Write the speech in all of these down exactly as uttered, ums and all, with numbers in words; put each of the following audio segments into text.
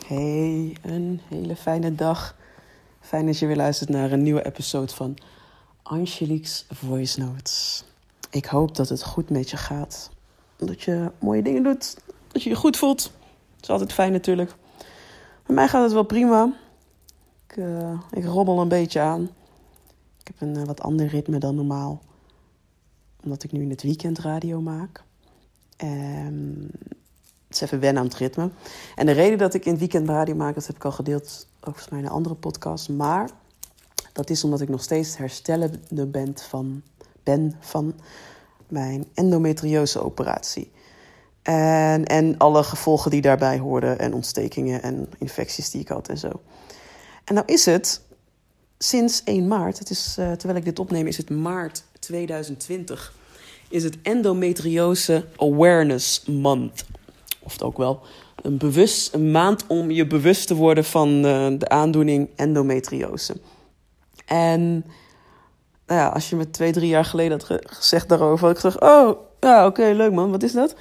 Hey, een hele fijne dag. Fijn dat je weer luistert naar een nieuwe episode van Angelique's Voice Notes. Ik hoop dat het goed met je gaat. Dat je mooie dingen doet. Dat je je goed voelt. Dat is altijd fijn natuurlijk. Bij mij gaat het wel prima. Ik, uh, ik robbel een beetje aan. Ik heb een uh, wat ander ritme dan normaal. Omdat ik nu in het weekend radio maak. En het is even wennen aan het ritme. En de reden dat ik in het weekend radio maak, dat heb ik al gedeeld over mij in een andere podcast. Maar dat is omdat ik nog steeds herstellende ben van, ben van mijn endometriose-operatie. En, en alle gevolgen die daarbij hoorden. En ontstekingen en infecties die ik had en zo. En nou is het sinds één maart, het is, uh, terwijl ik dit opneem, is het maart tweeduizend twintig. Is het Endometriose Awareness Month. Of het ook wel een, bewust, een maand om je bewust te worden van uh, de aandoening endometriose. En nou ja, als je me twee, drie jaar geleden had ge- gezegd daarover, had ik gezegd, oh, ja, oké, okay, leuk man, wat is dat?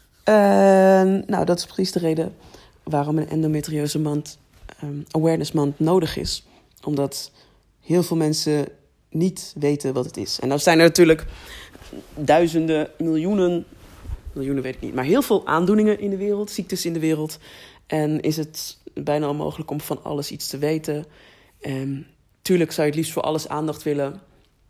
En nou, dat is precies de reden waarom een endometriose maand, um, awareness maand nodig is. Omdat heel veel mensen niet weten wat het is. En nou zijn er natuurlijk duizenden, miljoenen, miljoenen weet ik niet, maar heel veel aandoeningen in de wereld, ziektes in de wereld. En is het bijna onmogelijk om van alles iets te weten. En tuurlijk zou je het liefst voor alles aandacht willen,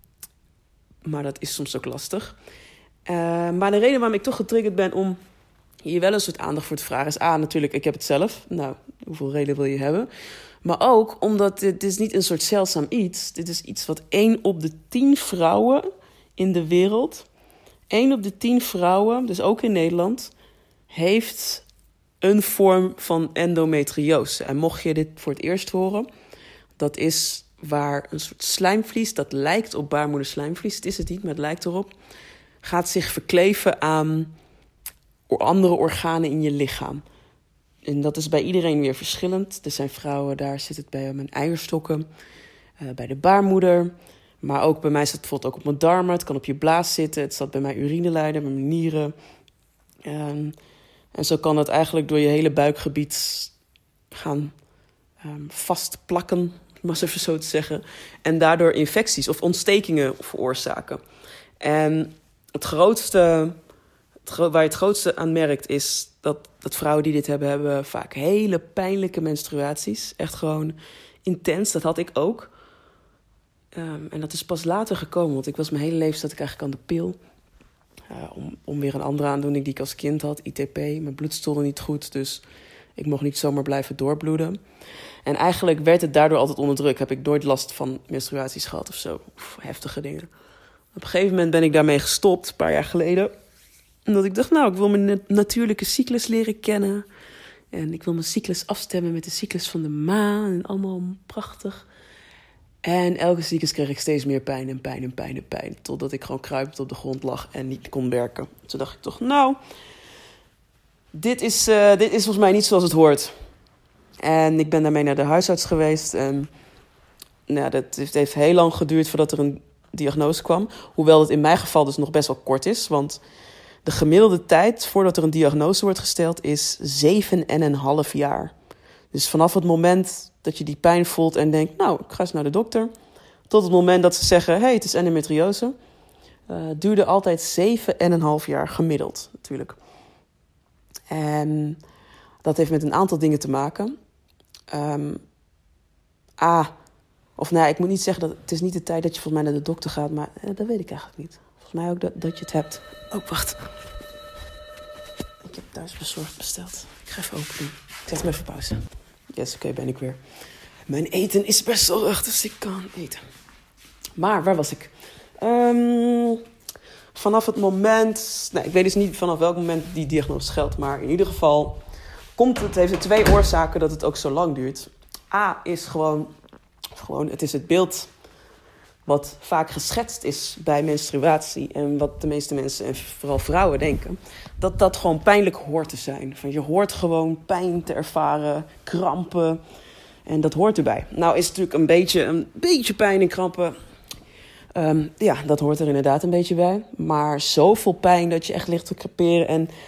maar dat is soms ook lastig. Uh, maar de reden waarom ik toch getriggerd ben om hier wel een soort aandacht voor te vragen is A, natuurlijk, ik heb het zelf. Nou, hoeveel reden wil je hebben? Maar ook omdat dit is niet een soort zeldzaam iets. Dit is iets wat één op de tien vrouwen in de wereld, één op de tien vrouwen, dus ook in Nederland, heeft een vorm van endometriose. En mocht je dit voor het eerst horen, dat is waar een soort slijmvlies, dat lijkt op baarmoederslijmvlies, het is het niet, maar het lijkt erop, gaat zich verkleven aan andere organen in je lichaam. En dat is bij iedereen weer verschillend. Er zijn vrouwen, daar zit het bij mijn eierstokken, uh, bij de baarmoeder. Maar ook bij mij zit het bijvoorbeeld ook op mijn darmen. Het kan op je blaas zitten. Het zat bij mijn urineleider, bij mijn nieren. Um, en zo kan het eigenlijk door je hele buikgebied gaan um, vastplakken, om maar eens even zo te zeggen. En daardoor infecties of ontstekingen veroorzaken. En het grootste, het, waar je het grootste aan merkt is dat, dat vrouwen die dit hebben, hebben vaak hele pijnlijke menstruaties. Echt gewoon intens, dat had ik ook. Um, en dat is pas later gekomen, want ik was mijn hele leven zat ik eigenlijk aan de pil. Uh, om, om weer een andere aandoening die ik als kind had, I T P. Mijn bloed stolde niet goed, dus ik mocht niet zomaar blijven doorbloeden. En eigenlijk werd het daardoor altijd onder druk. Heb ik nooit last van menstruaties gehad of zo. Of heftige dingen. Op een gegeven moment ben ik daarmee gestopt, een paar jaar geleden. Omdat ik dacht, nou, ik wil mijn natuurlijke cyclus leren kennen. En ik wil mijn cyclus afstemmen met de cyclus van de maan. En allemaal prachtig. En elke cyclus kreeg ik steeds meer pijn en pijn en pijn en pijn. Totdat ik gewoon kruipend op de grond lag en niet kon werken. Toen dacht ik toch, nou, dit is, uh, dit is volgens mij niet zoals het hoort. En ik ben daarmee naar de huisarts geweest. En nou, dat heeft, heeft heel lang geduurd voordat er een diagnose kwam. Hoewel het in mijn geval dus nog best wel kort is. Want de gemiddelde tijd voordat er een diagnose wordt gesteld is zeven en een half jaar. Dus vanaf het moment dat je die pijn voelt en denkt, nou, ik ga eens naar de dokter, tot het moment dat ze zeggen, hé, hey, het is endometriose, uh, duurde altijd zeven en een half jaar gemiddeld, natuurlijk. En dat heeft met een aantal dingen te maken. Um, A, of nou, ik moet niet zeggen dat het is niet de tijd dat je volgens mij naar de dokter gaat, maar uh, dat weet ik eigenlijk niet. Volgens mij ook dat, dat je het hebt. Oh, wacht. Ik heb thuis bezorgd besteld. Ik ga even open doen. Ik zet hem even pauze. Yes, oké, okay, ben ik weer. Mijn eten is bezorgd, dus ik kan eten. Maar, waar was ik? Um, vanaf het moment... Nee, ik weet dus niet vanaf welk moment die diagnose geldt. Maar in ieder geval komt het, heeft het twee oorzaken dat het ook zo lang duurt. A is gewoon... gewoon het is het beeld wat vaak geschetst is bij menstruatie. En wat de meeste mensen, en vooral vrouwen, denken. Dat dat gewoon pijnlijk hoort te zijn. Van je hoort gewoon pijn te ervaren, krampen. En dat hoort erbij. Nou is het natuurlijk een beetje, een beetje pijn en krampen. Um, ja, dat hoort er inderdaad een beetje bij. Maar zoveel pijn dat je echt ligt te creperen. En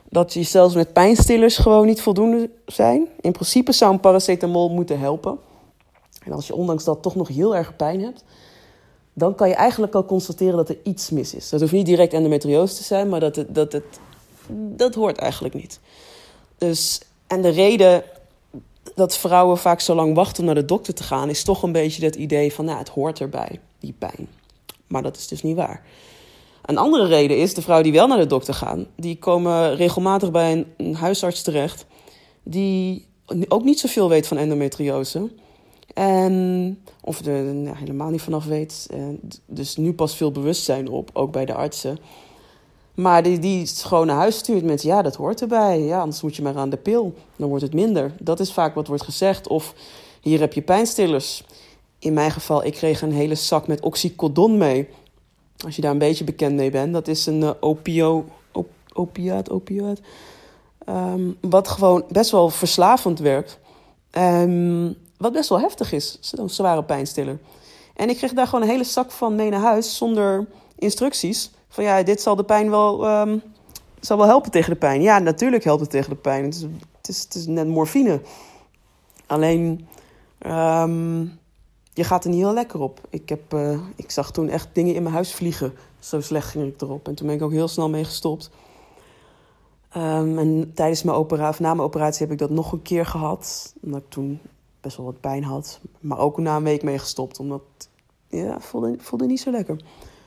Dat je zelfs met pijnstillers gewoon niet voldoende zijn. In principe zou een paracetamol moeten helpen. En als je ondanks dat toch nog heel erg pijn hebt, dan kan je eigenlijk al constateren dat er iets mis is. Dat hoeft niet direct endometriose te zijn, maar dat, het, dat, het, dat hoort eigenlijk niet. Dus, en de reden dat vrouwen vaak zo lang wachten om naar de dokter te gaan, is toch een beetje dat idee van, nou, het hoort erbij, die pijn. Maar dat is dus niet waar. Een andere reden is, de vrouwen die wel naar de dokter gaan, die komen regelmatig bij een, een huisarts terecht die ook niet zoveel weet van endometriose. En, of er nou, helemaal niet vanaf weet. En dus nu pas veel bewustzijn op, ook bij de artsen. Maar die, die het gewoon naar huis stuurt met, ja, dat hoort erbij. Ja, anders moet je maar aan de pil. Dan wordt het minder. Dat is vaak wat wordt gezegd. Of, hier heb je pijnstillers. In mijn geval, ik kreeg een hele zak met oxycodon mee. Als je daar een beetje bekend mee bent. Dat is een uh, opio, op, opiaat, opiaat. Um, wat gewoon best wel verslavend werkt. Um, wat best wel heftig is. Zo'n zware pijnstiller. En ik kreeg daar gewoon een hele zak van mee naar huis. Zonder instructies. Van ja, dit zal de pijn wel, um, zal wel helpen tegen de pijn. Ja, natuurlijk helpt het tegen de pijn. Het is, het is, het is net morfine. Alleen, um, je gaat er niet heel lekker op. Ik, heb, uh, ik zag toen echt dingen in mijn huis vliegen. Zo slecht ging ik erop. En toen ben ik ook heel snel mee gestopt. Um, en tijdens mijn operatie, of na mijn operatie heb ik dat nog een keer gehad. Omdat ik toen best wel wat pijn had. Maar ook na een week mee gestopt. Omdat, ja, voelde, voelde niet zo lekker.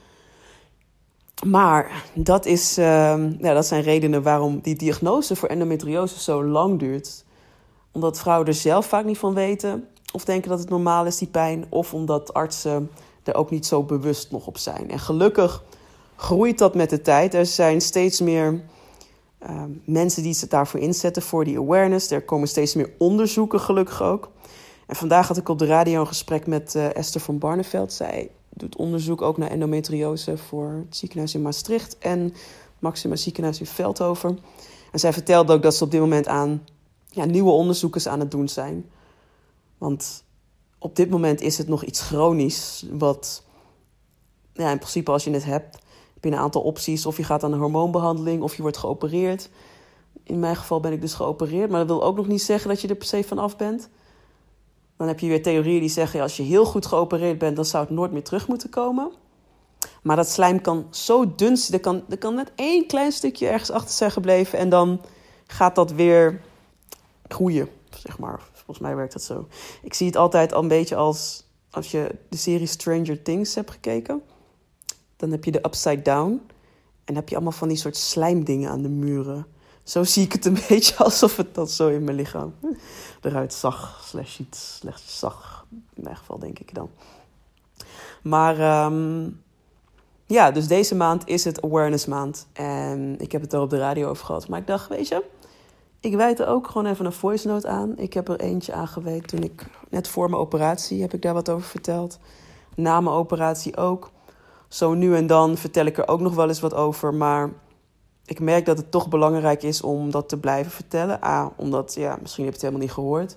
Maar dat, is, uh, ja, dat zijn redenen waarom die diagnose voor endometriose zo lang duurt. Omdat vrouwen er zelf vaak niet van weten. Of denken dat het normaal is, die pijn. Of omdat artsen er ook niet zo bewust nog op zijn. En gelukkig groeit dat met de tijd. Er zijn steeds meer uh, mensen die zich daarvoor inzetten, voor die awareness. Er komen steeds meer onderzoeken, gelukkig ook. En vandaag had ik op de radio een gesprek met uh, Esther van Barneveld. Zij doet onderzoek ook naar endometriose voor het ziekenhuis in Maastricht en Maxima ziekenhuis in Veldhoven. En zij vertelde ook dat ze op dit moment aan ja, nieuwe onderzoekers aan het doen zijn. Want op dit moment is het nog iets chronisch. Wat ja, in principe als je het hebt, heb je een aantal opties. Of je gaat aan een hormoonbehandeling of je wordt geopereerd. In mijn geval ben ik dus geopereerd. Maar dat wil ook nog niet zeggen dat je er per se van af bent. Dan heb je weer theorieën die zeggen, ja, als je heel goed geopereerd bent, dan zou het nooit meer terug moeten komen. Maar dat slijm kan zo dun zijn. Er kan, er kan net één klein stukje ergens achter zijn gebleven. En dan gaat dat weer groeien, zeg maar. Volgens mij werkt dat zo. Ik zie het altijd al een beetje als, als je de serie Stranger Things hebt gekeken. Dan heb je de Upside Down. En dan heb je allemaal van die soort slijmdingen aan de muren. Zo zie ik het een beetje, alsof het dat zo in mijn lichaam eruit zag. Slash iets, slash zag. In mijn geval denk ik dan. Maar um, ja, dus deze maand is het awareness maand. En ik heb het er op de radio over gehad. Maar ik dacht, weet je, ik wijd er ook gewoon even een voice note aan. Ik heb er eentje aan gewijd toen ik, net voor mijn operatie, heb ik daar wat over verteld. Na mijn operatie ook. Zo nu en dan vertel ik er ook nog wel eens wat over, maar ik merk dat het toch belangrijk is om dat te blijven vertellen. A, omdat, ja, misschien heb je het helemaal niet gehoord.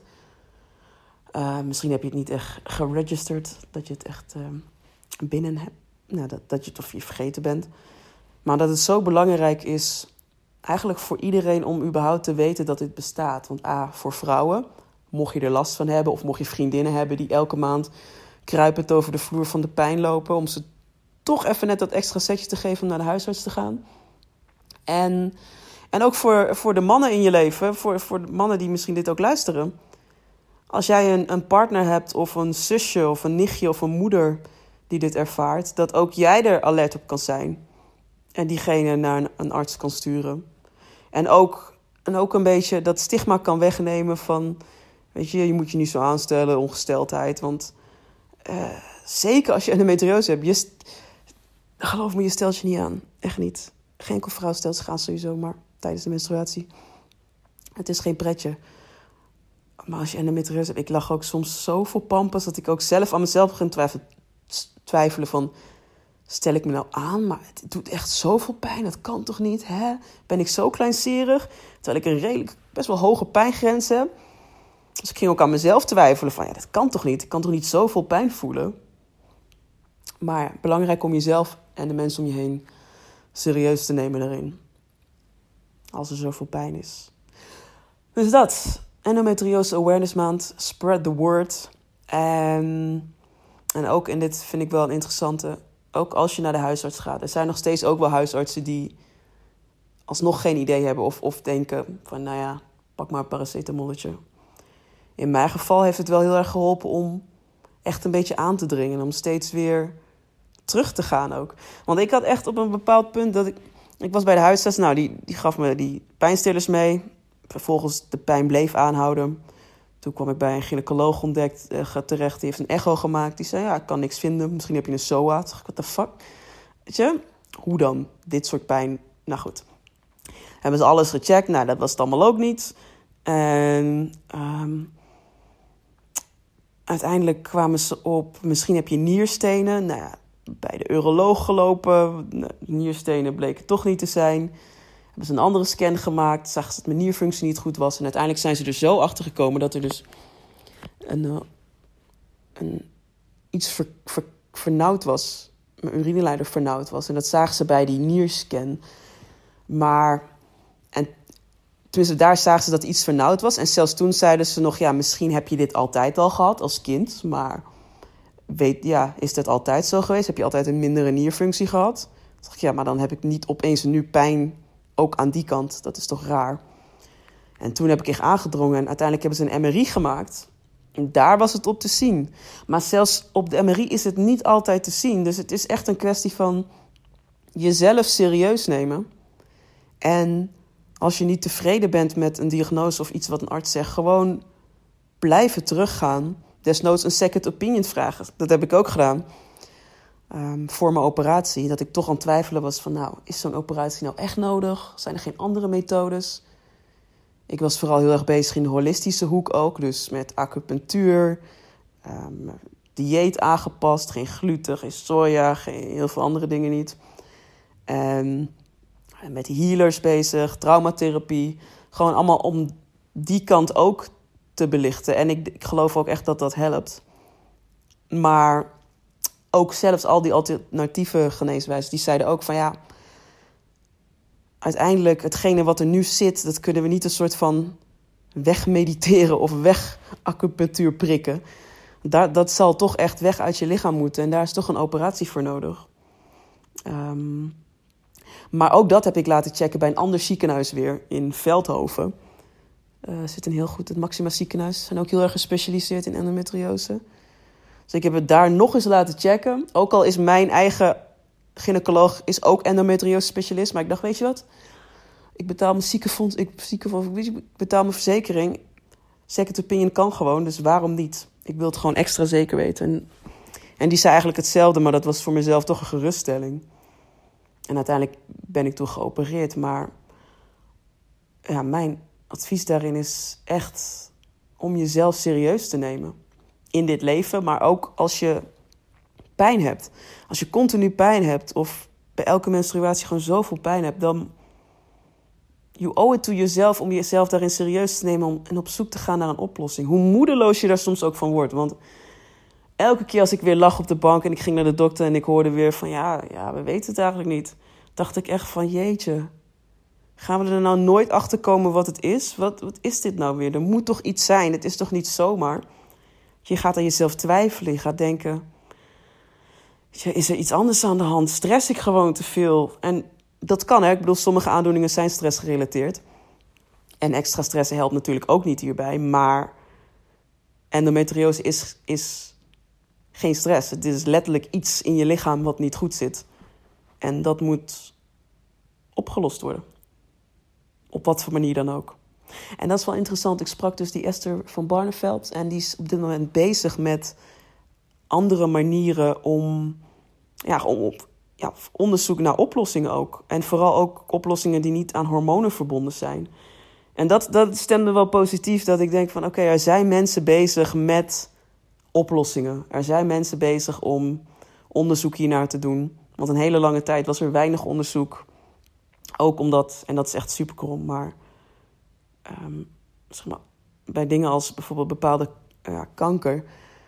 Uh, misschien heb je het niet echt geregisterd, dat je het echt uh, binnen hebt. Nou, dat, dat je het of je vergeten bent. Maar dat het zo belangrijk is, eigenlijk voor iedereen, om überhaupt te weten dat dit bestaat. Want A, voor vrouwen, mocht je er last van hebben, of mocht je vriendinnen hebben die elke maand kruipend over de vloer van de pijn lopen, om ze toch even net dat extra setje te geven om naar de huisarts te gaan. En, en ook voor, voor de mannen in je leven, voor, voor de mannen die misschien dit ook luisteren. Als jij een, een partner hebt of een zusje of een nichtje of een moeder die dit ervaart, dat ook jij er alert op kan zijn. En diegene naar een, een arts kan sturen. En ook, en ook een beetje dat stigma kan wegnemen van, weet je, je moet je niet zo aanstellen, ongesteldheid. Want uh, zeker als je endometriose hebt, je, geloof me, je stelt je niet aan. Echt niet. Geen enkel vrouw stelt zich aan sowieso, maar tijdens de menstruatie. Het is geen pretje. Maar als je endometriose hebt, ik lag ook soms zo vol pampas dat ik ook zelf aan mezelf ging twijfelen, twijfelen van, stel ik me nou aan, maar het doet echt zoveel pijn, dat kan toch niet, hè? Ben ik zo kleinserig, terwijl ik een redelijk, best wel hoge pijngrens heb. Dus ik ging ook aan mezelf twijfelen van, ja, dat kan toch niet, ik kan toch niet zoveel pijn voelen. Maar belangrijk om jezelf en de mensen om je heen serieus te nemen daarin. als er zoveel pijn is. Dus dat. Endometriose Awareness Maand. Spread the word. En, en ook, en dit vind ik wel een interessante, ook als je naar de huisarts gaat. Er zijn nog steeds ook wel huisartsen die alsnog geen idee hebben. Of, of denken van, nou ja, pak maar een paracetamolletje. In mijn geval heeft het wel heel erg geholpen om echt een beetje aan te dringen. Om steeds weer terug te gaan ook. Want ik had echt op een bepaald punt dat ik... Ik was bij de huisarts. Nou, die, die gaf me die pijnstillers mee. Vervolgens de pijn bleef aanhouden. Toen kwam ik bij een gynaecoloog ontdekt, uh, terecht. Die heeft een echo gemaakt. Die zei, ja, ik kan niks vinden. Misschien heb je een S O A. Toen dacht ik, what the fuck? Weet je? Hoe dan? Dit soort pijn. Nou goed. Hebben ze alles gecheckt. Nou, dat was het allemaal ook niet. En... Um, uiteindelijk kwamen ze op, misschien heb je nierstenen. Nou ja, bij de uroloog gelopen. Nierstenen bleken toch niet te zijn. Hebben ze een andere scan gemaakt. Zagen ze dat mijn nierfunctie niet goed was. En uiteindelijk zijn ze er zo achter gekomen dat er dus een, uh, een, iets ver, ver, vernauwd was. Mijn urineleider vernauwd was. En dat zagen ze bij die nierscan. Maar... En tenminste, daar zagen ze dat iets vernauwd was. En zelfs toen zeiden ze nog, ja, misschien heb je dit altijd al gehad als kind. Maar weet, ja, is dat altijd zo geweest? Heb je altijd een mindere nierfunctie gehad? Toen dacht ik, ja, maar dan heb ik niet opeens nu pijn ook aan die kant. Dat is toch raar? En toen heb ik echt aangedrongen. En uiteindelijk hebben ze een M R I gemaakt. En daar was het op te zien. Maar zelfs op de M R I is het niet altijd te zien. Dus het is echt een kwestie van jezelf serieus nemen. En... als je niet tevreden bent met een diagnose of iets wat een arts zegt, gewoon blijven teruggaan. Desnoods een second opinion vragen. Dat heb ik ook gedaan um, voor mijn operatie. Dat ik toch aan het twijfelen was van, nou, is zo'n operatie nou echt nodig? Zijn er geen andere methodes? Ik was vooral heel erg bezig in de holistische hoek ook. Dus met acupunctuur, um, dieet aangepast, geen gluten, geen soja, geen, heel veel andere dingen niet. En... met healers bezig, traumatherapie. Gewoon allemaal om die kant ook te belichten. En ik, ik geloof ook echt dat dat helpt. Maar ook zelfs al die alternatieve geneeswijzen, die zeiden ook van ja, uiteindelijk hetgene wat er nu zit, dat kunnen we niet een soort van wegmediteren of wegacupunctuur prikken. Dat, dat zal toch echt weg uit je lichaam moeten. En daar is toch een operatie voor nodig. Um, Maar ook dat heb ik laten checken bij een ander ziekenhuis weer in Veldhoven. Uh, zit een heel goed, het Maxima ziekenhuis. Ze zijn ook heel erg gespecialiseerd in endometriose. Dus ik heb het daar nog eens laten checken. Ook al is mijn eigen gynaecoloog is ook endometriose specialist. Maar ik dacht, weet je wat? Ik betaal mijn ziekenfonds, ik, ziekenfonds, ik betaal mijn verzekering. Second opinion kan gewoon, dus waarom niet? Ik wil het gewoon extra zeker weten. En, en die zei eigenlijk hetzelfde, maar dat was voor mezelf toch een geruststelling. En uiteindelijk ben ik toen geopereerd. Maar ja, mijn advies daarin is echt om jezelf serieus te nemen. In dit leven, maar ook als je pijn hebt. Als je continu pijn hebt of bij elke menstruatie gewoon zoveel pijn hebt, dan you owe it to yourself om jezelf daarin serieus te nemen om, en op zoek te gaan naar een oplossing. Hoe moedeloos je daar soms ook van wordt. Want elke keer als ik weer lag op de bank en ik ging naar de dokter en ik hoorde weer van ja, ja, we weten het eigenlijk niet. Dacht ik echt van jeetje, gaan we er nou nooit achter komen wat het is? Wat, wat is dit nou weer? Er moet toch iets zijn, het is toch niet zomaar? Je gaat aan jezelf twijfelen, je gaat denken, is er iets anders aan de hand? Stress ik gewoon te veel? En dat kan, hè? Ik bedoel, sommige aandoeningen zijn stressgerelateerd. En extra stress helpt natuurlijk ook niet hierbij, maar endometriose is, is geen stress. Het is letterlijk iets in je lichaam wat niet goed zit. En dat moet opgelost worden. Op wat voor manier dan ook. En dat is wel interessant. Ik sprak dus die Esther van Barneveld. En die is op dit moment bezig met andere manieren om, ja, om op, ja, onderzoek naar oplossingen ook. En vooral ook oplossingen die niet aan hormonen verbonden zijn. En dat, dat stemde wel positief. Dat ik denk van oké, okay, er zijn mensen bezig met oplossingen. Er zijn mensen bezig om onderzoek hiernaar te doen. Want een hele lange tijd was er weinig onderzoek. Ook omdat, en dat is echt super krom, maar, um, zeg maar bij dingen als bijvoorbeeld bepaalde ja, kanker,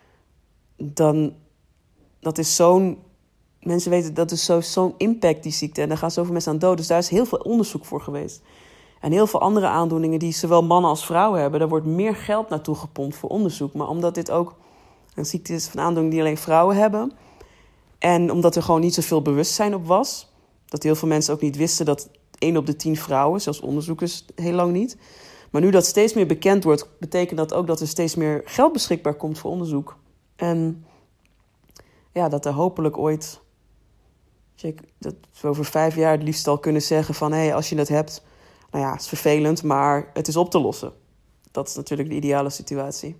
dan dat is zo'n, mensen weten dat is zo, zo'n impact die ziekte en daar gaan zoveel mensen aan dood. Dus daar is heel veel onderzoek voor geweest. En heel veel andere aandoeningen die zowel mannen als vrouwen hebben, daar wordt meer geld naartoe gepompt voor onderzoek. Maar omdat dit ook een ziekte is van aandoeningen die alleen vrouwen hebben, en omdat er gewoon niet zoveel bewustzijn op was, dat heel veel mensen ook niet wisten dat één op de tien vrouwen, zelfs onderzoekers heel lang niet. Maar nu dat steeds meer bekend wordt, betekent dat ook dat er steeds meer geld beschikbaar komt voor onderzoek. En ja, dat er hopelijk ooit, dat we over vijf jaar het liefst al kunnen zeggen van, hé, hey, als je dat hebt, nou ja, het is vervelend, maar het is op te lossen. Dat is natuurlijk de ideale situatie.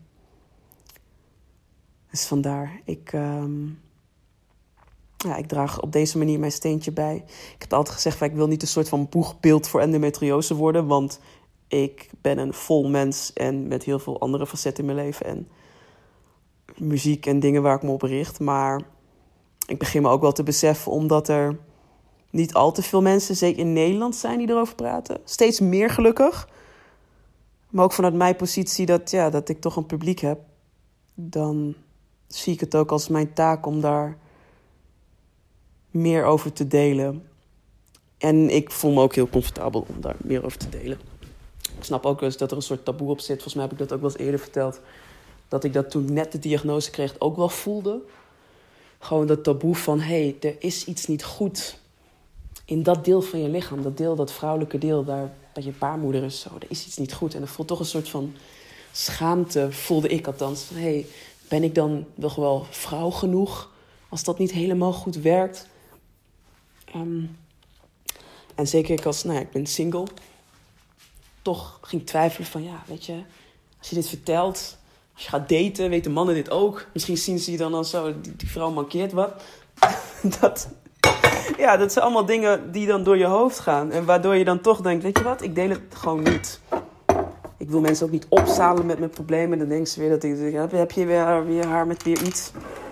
Dus vandaar, ik, um, ja, ik draag op deze manier mijn steentje bij. Ik heb altijd gezegd, van, ik wil niet een soort van boegbeeld voor endometriose worden, want ik ben een vol mens en met heel veel andere facetten in mijn leven en muziek en dingen waar ik me op richt. Maar ik begin me ook wel te beseffen, omdat er niet al te veel mensen, zeker in Nederland, zijn die erover praten. Steeds meer gelukkig. Maar ook vanuit mijn positie dat, ja, dat ik toch een publiek heb, dan zie ik het ook als mijn taak om daar meer over te delen. En ik voel me ook heel comfortabel om daar meer over te delen. Ik snap ook wel eens dat er een soort taboe op zit. Volgens mij heb ik dat ook wel eens eerder verteld. Dat ik dat toen ik net de diagnose kreeg ook wel voelde. Gewoon dat taboe van, hé, hey, er is iets niet goed in dat deel van je lichaam. Dat deel, dat vrouwelijke deel, daar bij je baarmoeder is zo. Er is iets niet goed. En er voelt toch een soort van schaamte, voelde ik althans. Hé, hey, ben ik dan nog wel vrouw genoeg als dat niet helemaal goed werkt? Um, en zeker ik als, nou ja, ik ben single, toch ging twijfelen van, ja, weet je, als je dit vertelt, als je gaat daten, weten mannen dit ook. Misschien zien ze je dan al zo, die, die vrouw mankeert wat. dat, ja, dat zijn allemaal dingen die dan door je hoofd gaan. En waardoor je dan toch denkt, weet je wat, ik deel het gewoon niet. Ik wil mensen ook niet opzadelen met mijn problemen. Dan denken ze weer dat ik, heb je weer, weer haar met weer iets.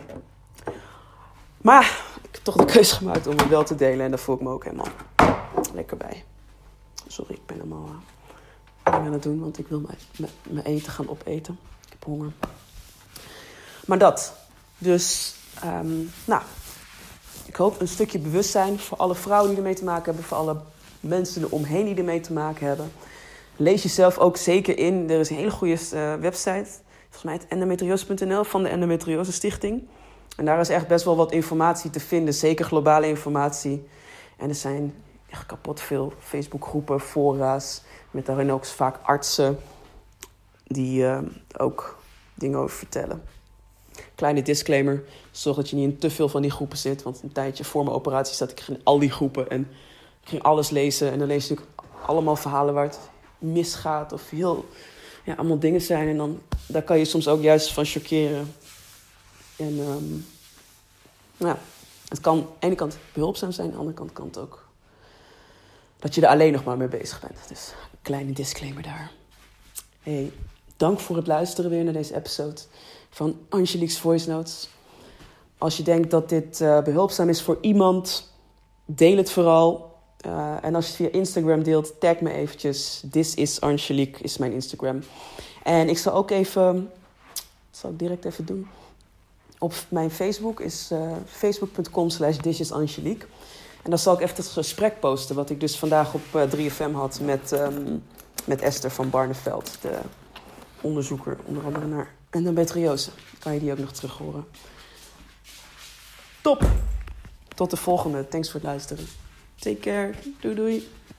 Maar ik heb toch de keuze gemaakt om het wel te delen. En daar voel ik me ook helemaal lekker bij. Sorry, ik ben helemaal uh, aan het doen, want ik wil mijn, mijn eten gaan opeten. Ik heb honger. Maar dat. Dus, um, nou, ik hoop een stukje bewustzijn voor alle vrouwen die ermee te maken hebben, voor alle mensen eromheen die ermee te maken hebben. Lees jezelf ook zeker in. Er is een hele goede uh, website, volgens mij het endometriose punt n l van de Endometriose Stichting. En daar is echt best wel wat informatie te vinden, zeker globale informatie. En er zijn echt kapot veel Facebookgroepen, fora's, met daarin ook vaak artsen die uh, ook dingen over vertellen. Kleine disclaimer, zorg dat je niet in te veel van die groepen zit. Want een tijdje voor mijn operatie zat ik in al die groepen en ik ging alles lezen. En dan lees je natuurlijk allemaal verhalen waar het misgaat of heel, ja, allemaal dingen zijn. En dan daar kan je soms ook juist van choqueren. En um, ja, het kan aan de ene kant behulpzaam zijn, aan de andere kant kan het ook dat je er alleen nog maar mee bezig bent. Dus een kleine disclaimer daar. Hey, dank voor het luisteren weer naar deze episode van Angelique's Voice Notes. Als je denkt dat dit uh, behulpzaam is voor iemand, deel het vooral. Uh, en als je het via Instagram deelt, tag me eventjes. This is Angelique is mijn Instagram. En ik zal ook even, dat zal ik direct even doen. Op mijn Facebook is uh, facebook punt com slash this is Angelique. En dan zal ik even het gesprek posten wat ik dus vandaag op uh, drie F M had met, um, met Esther van Barneveld, de onderzoeker onder andere naar endometriose. Kan je die ook nog terug horen. Top! Tot de volgende. Thanks voor het luisteren. Take care. Doei doei.